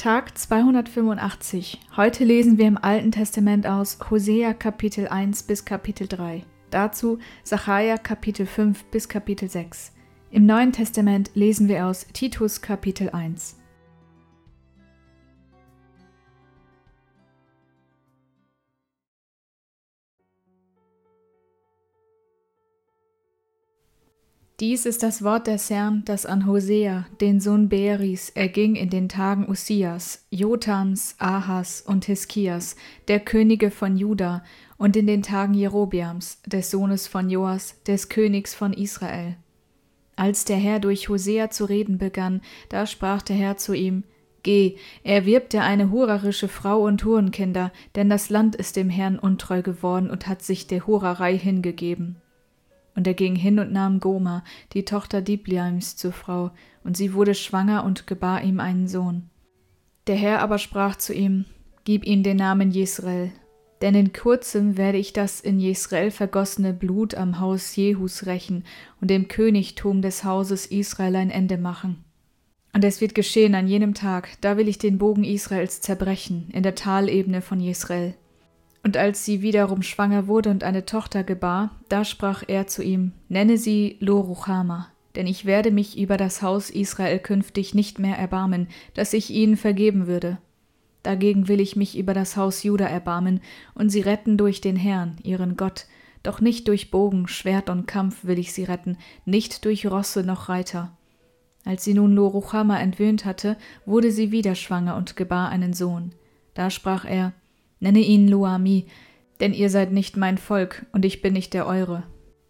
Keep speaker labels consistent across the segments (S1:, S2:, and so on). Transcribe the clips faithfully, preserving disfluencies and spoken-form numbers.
S1: Tag zweihundertfünfundachtzig. Heute lesen wir im Alten Testament aus Hosea Kapitel eins bis Kapitel drei. Dazu Sacharja Kapitel fünf bis Kapitel sechs. Im Neuen Testament lesen wir aus Titus Kapitel eins. Dies ist das Wort des Herrn, das an Hosea, den Sohn Beeris, erging in den Tagen Ussias, Jotams, Ahas und Hiskias, der Könige von Juda, und in den Tagen Jerobeams, des Sohnes von Joas, des Königs von Israel. Als der Herr durch Hosea zu reden begann, da sprach der Herr zu ihm: Geh, erwirb dir eine hurerische Frau und Hurenkinder, denn das Land ist dem Herrn untreu geworden und hat sich der Hurerei hingegeben. Und er ging hin und nahm Goma, die Tochter Dibleims, zur Frau, und sie wurde schwanger und gebar ihm einen Sohn. Der Herr aber sprach zu ihm: Gib ihm den Namen Jesreel, denn in kurzem werde ich das in Jesreel vergossene Blut am Haus Jehus rächen und dem Königtum des Hauses Israel ein Ende machen. Und es wird geschehen an jenem Tag, da will ich den Bogen Israels zerbrechen, in der Talebene von Jesreel. Und als sie wiederum schwanger wurde und eine Tochter gebar, da sprach er zu ihm: Nenne sie Lo-Ruchama, denn ich werde mich über das Haus Israel künftig nicht mehr erbarmen, dass ich ihnen vergeben würde. Dagegen will ich mich über das Haus Juda erbarmen und sie retten durch den Herrn, ihren Gott, doch nicht durch Bogen, Schwert und Kampf will ich sie retten, nicht durch Rosse noch Reiter. Als sie nun Lo-Ruchama entwöhnt hatte, wurde sie wieder schwanger und gebar einen Sohn. Da sprach er: Nenne ihn Lo-Ammi, denn ihr seid nicht mein Volk, und ich bin nicht der eure.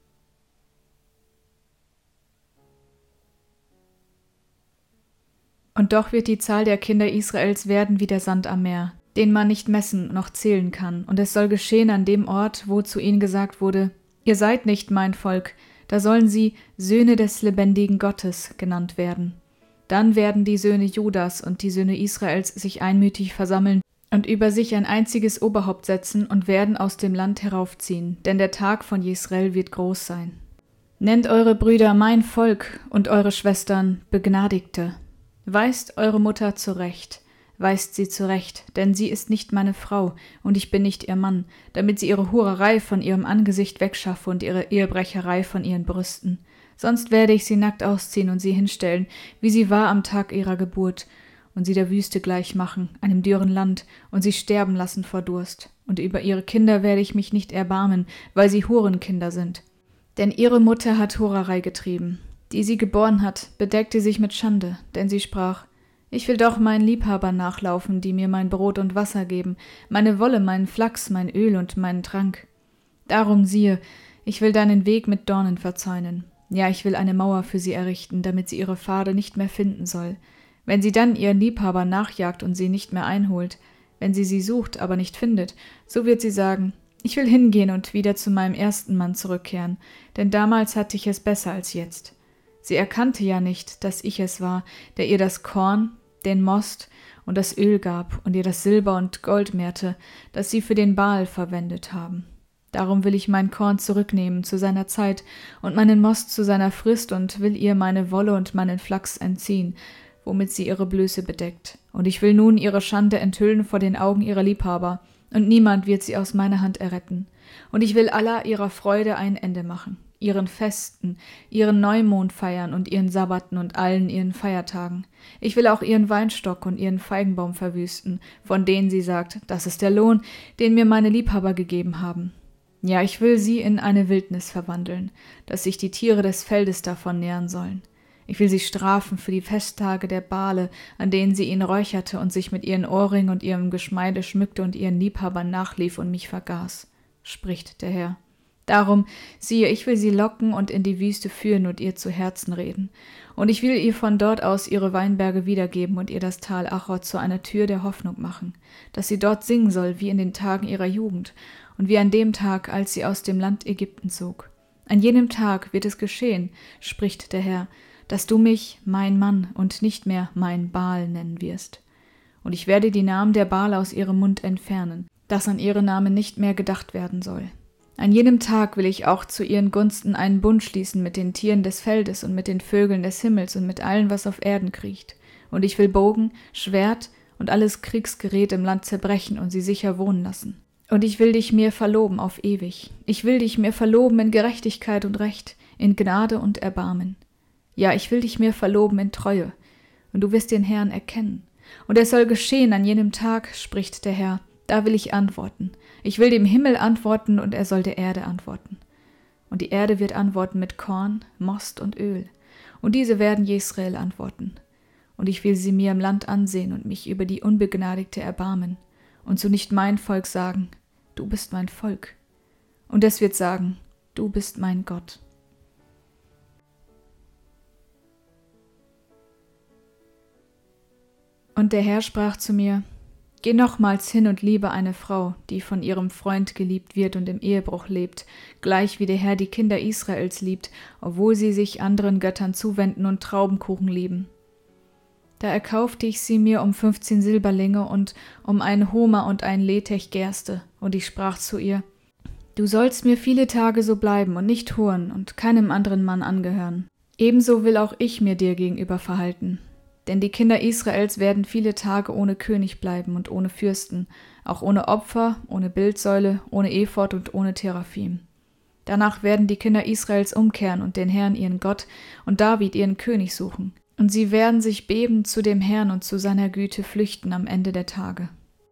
S1: Und doch wird die Zahl der Kinder Israels werden wie der Sand am Meer, den man nicht messen noch zählen kann, und es soll geschehen an dem Ort, wo zu ihnen gesagt wurde: Ihr seid nicht mein Volk, da sollen sie Söhne des lebendigen Gottes genannt werden. Dann werden die Söhne Judas und die Söhne Israels sich einmütig versammeln und über sich ein einziges Oberhaupt setzen und werden aus dem Land heraufziehen, denn der Tag von Jesreel wird groß sein. Nennt eure Brüder mein Volk und eure Schwestern Begnadigte. Weist eure Mutter zurecht, weist sie zurecht, denn sie ist nicht meine Frau und ich bin nicht ihr Mann, damit sie ihre Hurerei von ihrem Angesicht wegschaffe und ihre Ehebrecherei von ihren Brüsten. Sonst werde ich sie nackt ausziehen und sie hinstellen, wie sie war am Tag ihrer Geburt, und sie der Wüste gleich machen, einem dürren Land, und sie sterben lassen vor Durst. Und über ihre Kinder werde ich mich nicht erbarmen, weil sie Hurenkinder sind. Denn ihre Mutter hat Hurerei getrieben. Die sie geboren hat, bedeckte sich mit Schande, denn sie sprach: Ich will doch meinen Liebhabern nachlaufen, die mir mein Brot und Wasser geben, meine Wolle, meinen Flachs, mein Öl und meinen Trank. Darum siehe, ich will deinen Weg mit Dornen verzäunen. Ja, ich will eine Mauer für sie errichten, damit sie ihre Pfade nicht mehr finden soll. Wenn sie dann ihren Liebhaber nachjagt und sie nicht mehr einholt, wenn sie sie sucht, aber nicht findet, so wird sie sagen: Ich will hingehen und wieder zu meinem ersten Mann zurückkehren, denn damals hatte ich es besser als jetzt. Sie erkannte ja nicht, dass ich es war, der ihr das Korn, den Most und das Öl gab und ihr das Silber und Gold mehrte, das sie für den Baal verwendet haben. Darum will ich mein Korn zurücknehmen zu seiner Zeit und meinen Most zu seiner Frist und will ihr meine Wolle und meinen Flachs entziehen, womit sie ihre Blöße bedeckt. Und ich will nun ihre Schande enthüllen vor den Augen ihrer Liebhaber, und niemand wird sie aus meiner Hand erretten. Und ich will aller ihrer Freude ein Ende machen, ihren Festen, ihren Neumond feiern und ihren Sabbaten und allen ihren Feiertagen. Ich will auch ihren Weinstock und ihren Feigenbaum verwüsten, von denen sie sagt: Das ist der Lohn, den mir meine Liebhaber gegeben haben. Ja, ich will sie in eine Wildnis verwandeln, dass sich die Tiere des Feldes davon nähren sollen. Ich will sie strafen für die Festtage der Bale, an denen sie ihn räucherte und sich mit ihren Ohrringen und ihrem Geschmeide schmückte und ihren Liebhabern nachlief und mich vergaß, spricht der Herr. Darum, siehe, ich will sie locken und in die Wüste führen und ihr zu Herzen reden. Und ich will ihr von dort aus ihre Weinberge wiedergeben und ihr das Tal Achor zu einer Tür der Hoffnung machen, dass sie dort singen soll wie in den Tagen ihrer Jugend und wie an dem Tag, als sie aus dem Land Ägypten zog. An jenem Tag wird es geschehen, spricht der Herr, dass du mich mein Mann und nicht mehr mein Baal nennen wirst. Und ich werde die Namen der Baale aus ihrem Mund entfernen, dass an ihre Namen nicht mehr gedacht werden soll. An jenem Tag will ich auch zu ihren Gunsten einen Bund schließen mit den Tieren des Feldes und mit den Vögeln des Himmels und mit allem, was auf Erden kriecht. Und ich will Bogen, Schwert und alles Kriegsgerät im Land zerbrechen und sie sicher wohnen lassen. Und ich will dich mir verloben auf ewig. Ich will dich mir verloben in Gerechtigkeit und Recht, in Gnade und Erbarmen. Ja, ich will dich mir verloben in Treue, und du wirst den Herrn erkennen. Und es soll geschehen an jenem Tag, spricht der Herr, da will ich antworten. Ich will dem Himmel antworten, und er soll der Erde antworten. Und die Erde wird antworten mit Korn, Most und Öl. Und diese werden Jesrael antworten. Und ich will sie mir im Land ansehen und mich über die Unbegnadigte erbarmen. Und so nicht mein Volk sagen, du bist mein Volk. Und es wird sagen, du bist mein Gott. Und der Herr sprach zu mir, geh nochmals hin und liebe eine Frau, die von ihrem Freund geliebt wird und im Ehebruch lebt, gleich wie der Herr die Kinder Israels liebt, obwohl sie sich anderen Göttern zuwenden und Traubenkuchen lieben. Da erkaufte ich sie mir um fünfzehn Silberlinge und um einen Homer und ein Letech Gerste, und ich sprach zu ihr, du sollst mir viele Tage so bleiben und nicht huren und keinem anderen Mann angehören. Ebenso will auch ich mir dir gegenüber verhalten. Denn die Kinder Israels werden viele Tage ohne König bleiben und ohne Fürsten, auch ohne Opfer, ohne Bildsäule, ohne Ephod und ohne Teraphim. Danach werden die Kinder Israels umkehren und den Herrn ihren Gott und David ihren König suchen. Und sie werden sich bebend zu dem Herrn und zu seiner Güte flüchten am Ende der Tage.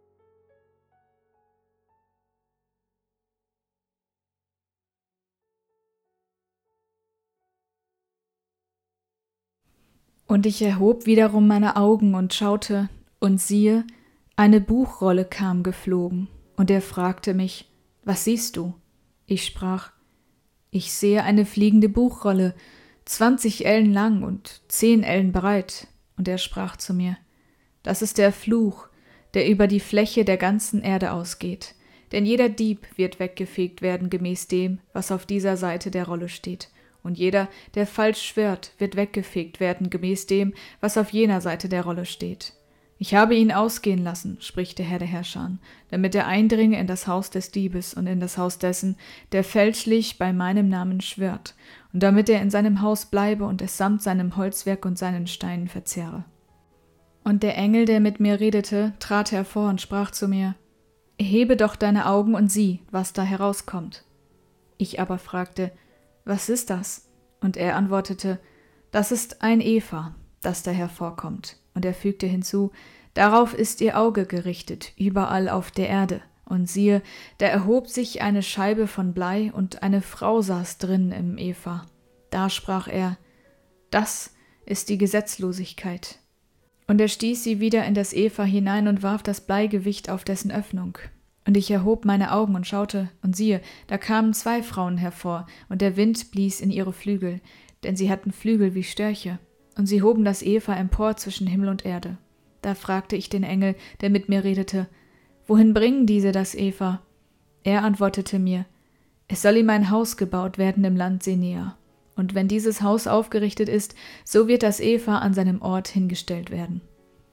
S1: Und ich erhob wiederum meine Augen und schaute, und siehe, eine Buchrolle kam geflogen, und er fragte mich, was siehst du? Ich sprach, ich sehe eine fliegende Buchrolle, zwanzig Ellen lang und zehn Ellen breit. Und er sprach zu mir, das ist der Fluch, der über die Fläche der ganzen Erde ausgeht, denn jeder Dieb wird weggefegt werden gemäß dem, was auf dieser Seite der Rolle steht. Und jeder, der falsch schwört, wird weggefegt werden gemäß dem, was auf jener Seite der Rolle steht. Ich habe ihn ausgehen lassen, spricht der Herr der Herrscher, damit er eindringe in das Haus des Diebes und in das Haus dessen, der fälschlich bei meinem Namen schwört, und damit er in seinem Haus bleibe und es samt seinem Holzwerk und seinen Steinen verzehre. Und der Engel, der mit mir redete, trat hervor und sprach zu mir, erhebe doch deine Augen und sieh, was da herauskommt. Ich aber fragte, was ist das? Und er antwortete, das ist ein Epha, das da hervorkommt. Und er fügte hinzu, darauf ist ihr Auge gerichtet, überall auf der Erde. Und siehe, da erhob sich eine Scheibe von Blei, und eine Frau saß drin im Epha. Da sprach er, das ist die Gesetzlosigkeit. Und er stieß sie wieder in das Epha hinein und warf das Bleigewicht auf dessen Öffnung. Und ich erhob meine Augen und schaute, und siehe, da kamen zwei Frauen hervor, und der Wind blies in ihre Flügel, denn sie hatten Flügel wie Störche, und sie hoben das Epha empor zwischen Himmel und Erde. Da fragte ich den Engel, der mit mir redete, wohin bringen diese das Epha? Er antwortete mir, es soll ihm ein Haus gebaut werden im Land Senea, und wenn dieses Haus aufgerichtet ist, so wird das Epha an seinem Ort hingestellt werden.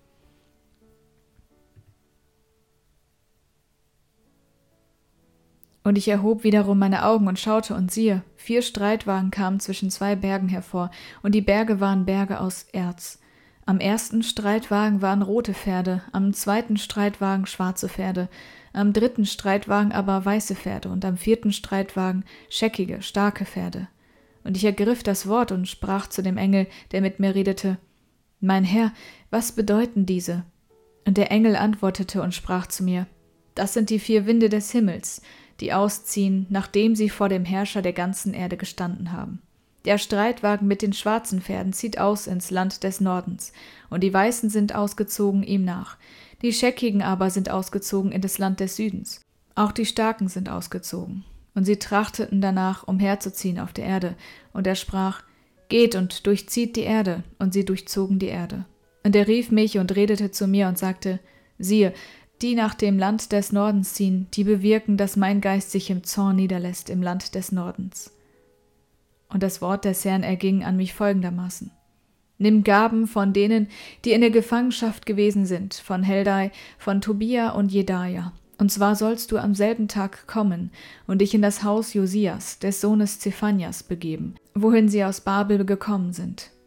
S1: Und ich erhob wiederum meine Augen und schaute, und siehe, vier Streitwagen kamen zwischen zwei Bergen hervor, und die Berge waren Berge aus Erz. Am ersten Streitwagen waren rote Pferde, am zweiten Streitwagen schwarze Pferde, am dritten Streitwagen aber weiße Pferde und am vierten Streitwagen scheckige, starke Pferde. Und ich ergriff das Wort und sprach zu dem Engel, der mit mir redete, mein Herr, was bedeuten diese? Und der Engel antwortete und sprach zu mir, das sind die vier Winde des Himmels, die ausziehen, nachdem sie vor dem Herrscher der ganzen Erde gestanden haben. Der Streitwagen mit den schwarzen Pferden zieht aus ins Land des Nordens, und die Weißen sind ausgezogen ihm nach. Die Scheckigen aber sind ausgezogen in das Land des Südens. Auch die Starken sind ausgezogen. Und sie trachteten danach, umherzuziehen auf der Erde. Und er sprach, geht und durchzieht die Erde. Und sie durchzogen die Erde. Und er rief mich und redete zu mir und sagte, siehe, die nach dem Land des Nordens ziehen, die bewirken, dass mein Geist sich im Zorn niederlässt im Land des Nordens. Und das Wort des Herrn erging an mich folgendermaßen. Nimm Gaben von denen, die in der Gefangenschaft gewesen sind, von Heldai, von Tobia und Jedaja. Und zwar sollst du am selben Tag kommen und dich in das Haus Josias, des Sohnes Zephanias, begeben, wohin sie aus Babel gekommen sind.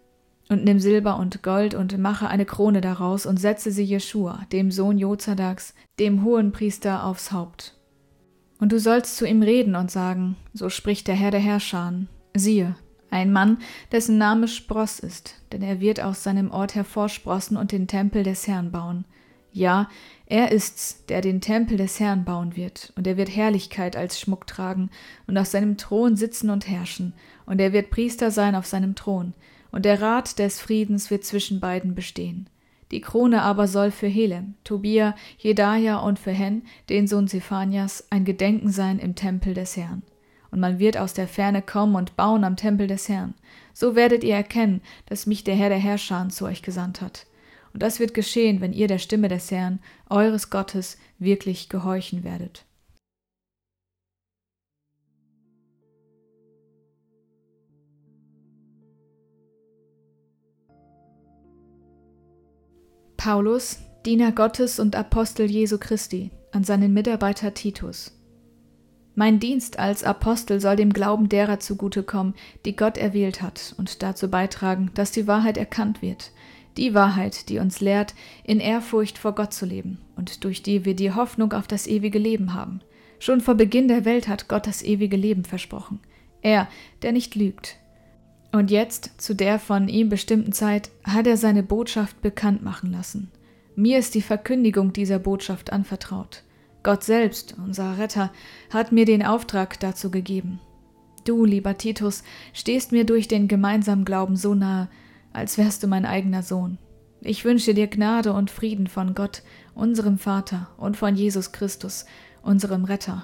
S1: Und nimm Silber und Gold und mache eine Krone daraus und setze sie Jeschua, dem Sohn Jozadaks, dem Hohenpriester, aufs Haupt. Und du sollst zu ihm reden und sagen, so spricht der Herr der Herrscher, siehe, ein Mann, dessen Name Spross ist, denn er wird aus seinem Ort hervorsprossen und den Tempel des Herrn bauen. Ja, er ist's, der den Tempel des Herrn bauen wird, und er wird Herrlichkeit als Schmuck tragen und auf seinem Thron sitzen und herrschen, und er wird Priester sein auf seinem Thron, und der Rat des Friedens wird zwischen beiden bestehen. Die Krone aber soll für Helem, Tobia, Jedaja und für Hen, den Sohn Zephanias, ein Gedenken sein im Tempel des Herrn. Und man wird aus der Ferne kommen und bauen am Tempel des Herrn. So werdet ihr erkennen, dass mich der Herr der Herrscher zu euch gesandt hat. Und das wird geschehen, wenn ihr der Stimme des Herrn, eures Gottes, wirklich gehorchen werdet. Paulus, Diener Gottes und Apostel Jesu Christi, an seinen Mitarbeiter Titus. Mein Dienst als Apostel soll dem Glauben derer zugutekommen, die Gott erwählt hat, und dazu beitragen, dass die Wahrheit erkannt wird, die Wahrheit, die uns lehrt, in Ehrfurcht vor Gott zu leben und durch die wir die Hoffnung auf das ewige Leben haben. Schon vor Beginn der Welt hat Gott das ewige Leben versprochen. Er, der nicht lügt. Und jetzt, zu der von ihm bestimmten Zeit, hat er seine Botschaft bekannt machen lassen. Mir ist die Verkündigung dieser Botschaft anvertraut. Gott selbst, unser Retter, hat mir den Auftrag dazu gegeben. Du, lieber Titus, stehst mir durch den gemeinsamen Glauben so nahe, als wärst du mein eigener Sohn. Ich wünsche dir Gnade und Frieden von Gott, unserem Vater, und von Jesus Christus, unserem Retter.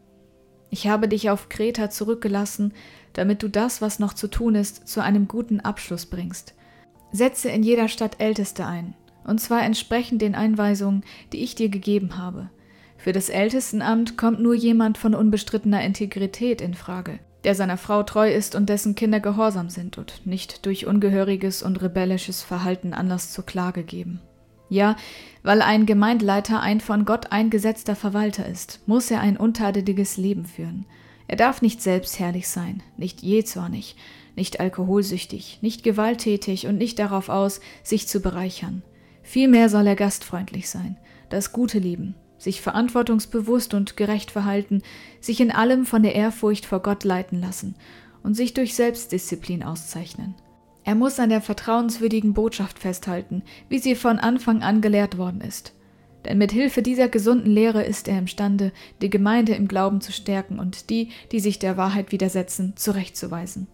S1: Ich habe dich auf Kreta zurückgelassen, damit du das, was noch zu tun ist, zu einem guten Abschluss bringst. Setze in jeder Stadt Älteste ein, und zwar entsprechend den Einweisungen, die ich dir gegeben habe. Für das Ältestenamt kommt nur jemand von unbestrittener Integrität in Frage, der seiner Frau treu ist und dessen Kinder gehorsam sind und nicht durch ungehöriges und rebellisches Verhalten Anlass zur Klage geben. Ja, weil ein Gemeindeleiter ein von Gott eingesetzter Verwalter ist, muss er ein untadeliges Leben führen. Er darf nicht selbstherrlich sein, nicht jähzornig, nicht alkoholsüchtig, nicht gewalttätig und nicht darauf aus, sich zu bereichern. Vielmehr soll er gastfreundlich sein, das Gute lieben, sich verantwortungsbewusst und gerecht verhalten, sich in allem von der Ehrfurcht vor Gott leiten lassen und sich durch Selbstdisziplin auszeichnen. Er muss an der vertrauenswürdigen Botschaft festhalten, wie sie von Anfang an gelehrt worden ist. Denn mit Hilfe dieser gesunden Lehre ist er imstande, die Gemeinde im Glauben zu stärken und die, die sich der Wahrheit widersetzen, zurechtzuweisen.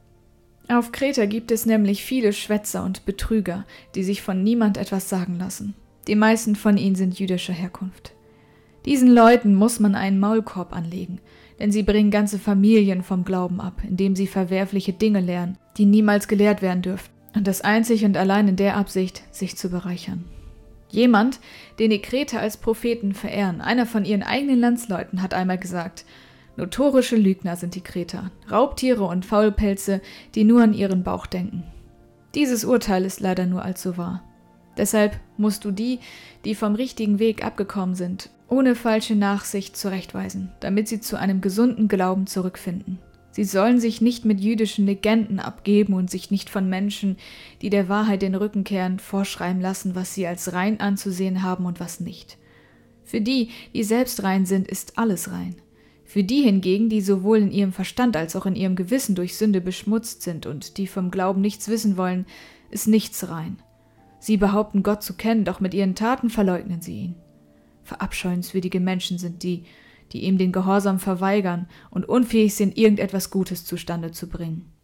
S1: Auf Kreta gibt es nämlich viele Schwätzer und Betrüger, die sich von niemand etwas sagen lassen. Die meisten von ihnen sind jüdischer Herkunft. Diesen Leuten muss man einen Maulkorb anlegen, denn sie bringen ganze Familien vom Glauben ab, indem sie verwerfliche Dinge lehren, die niemals gelehrt werden dürfen, und das einzig und allein in der Absicht, sich zu bereichern. Jemand, den die Kreter als Propheten verehren, einer von ihren eigenen Landsleuten, hat einmal gesagt: Notorische Lügner sind die Kreter, Raubtiere und Faulpelze, die nur an ihren Bauch denken. Dieses Urteil ist leider nur allzu wahr. Deshalb musst du die, die vom richtigen Weg abgekommen sind, ohne falsche Nachsicht zurechtweisen, damit sie zu einem gesunden Glauben zurückfinden. Sie sollen sich nicht mit jüdischen Legenden abgeben und sich nicht von Menschen, die der Wahrheit den Rücken kehren, vorschreiben lassen, was sie als rein anzusehen haben und was nicht. Für die, die selbst rein sind, ist alles rein. Für die hingegen, die sowohl in ihrem Verstand als auch in ihrem Gewissen durch Sünde beschmutzt sind und die vom Glauben nichts wissen wollen, ist nichts rein. Sie behaupten, Gott zu kennen, doch mit ihren Taten verleugnen sie ihn. Verabscheuenswürdige Menschen sind die, die ihm den Gehorsam verweigern und unfähig sind, irgendetwas Gutes zustande zu bringen.